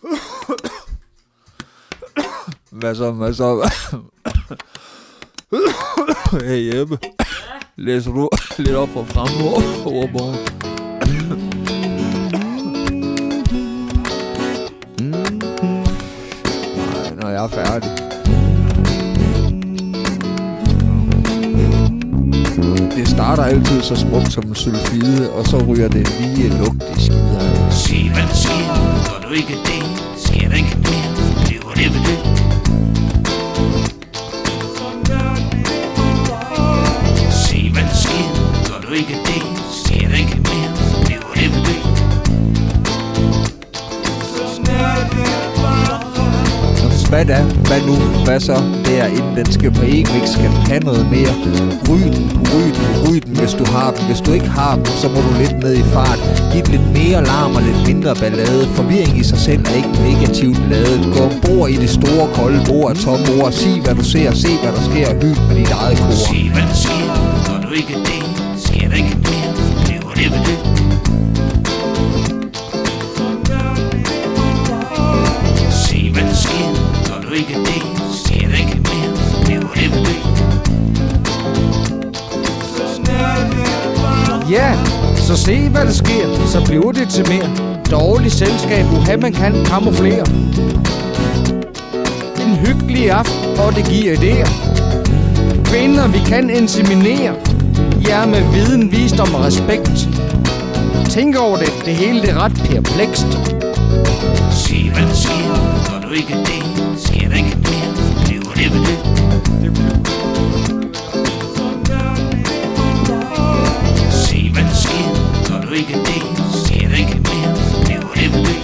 Hvad så? Hey Jeppe. Læser du lidt op fra fremmedordbogen? Nej, når jeg er færdig. Det starter altid så smukt som en sulfide, og så ryger det lige lugt i skiderne. Se hvad der sker, gør du ikke det? Sker der ikke mere, så bliver det ved det. Se hvad der sker, gør du ikke det? Sker der ikke mere, så bliver det ved det. Hvad da? Hvad nu? Hvad så? Derinde, den skal på en skal have noget mere. Ryg den, hvis du har den. Hvis du ikke har den, så må du lidt ned i fart. Giv lidt mere larm og lidt mindre ballade. Forvirring i sig selv er ikke negativt ladet. Gå ombord i det store, kolde bord af tomme ord. Sig hvad du ser, se hvad der sker. Hyld med dit eget kor. Se hvad der sker, gør du ikke det? Sker der ikke mere, så bliver det ved det. Se hvad der sker, gør du ikke det? Sker der ikke mere, så bliver det ved det. Ja, så se hvad der sker, så bliver det til mere. Dårligt selskab, man kan kamuflere. En hyggelig aften, og det giver idéer. Kvinder, vi kan inseminere. Ja, med viden, visdom og respekt. Tænk over det, det hele det er ret perplekst. Se hvad der sker, gør du ikke det? Sker der ikke mere, så bliver det ved det. Se hvad der sker, gør du ikke det? Sker der ikke mere, så bliver det ved det.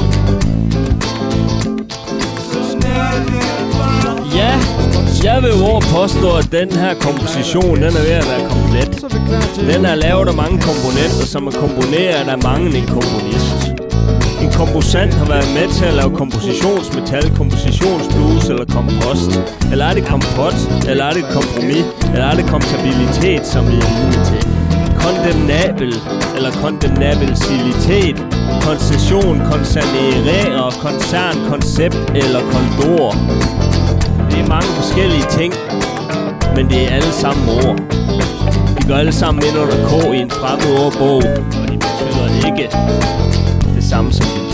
Ja, jeg vil jo påstå, at den her komposition, den er ved at være komplet. Den er lavet af mange komponenter, som er komponeret af mange en komponist. En komposant har været med til at lave kompositionsmetal, kompositionsblues eller kompost. Eller er det kompot, eller er det kompromis, eller er det komptabilitet, som vi er vidne til. Kondemnabel eller kondemnabilitet, koncession, koncernerere, koncern, koncept eller kondor. Det er mange forskellige ting, men det er alle sammen ord. De går alle sammen ind under K i en fremmed ordbog, og de betyder ikke det samme som det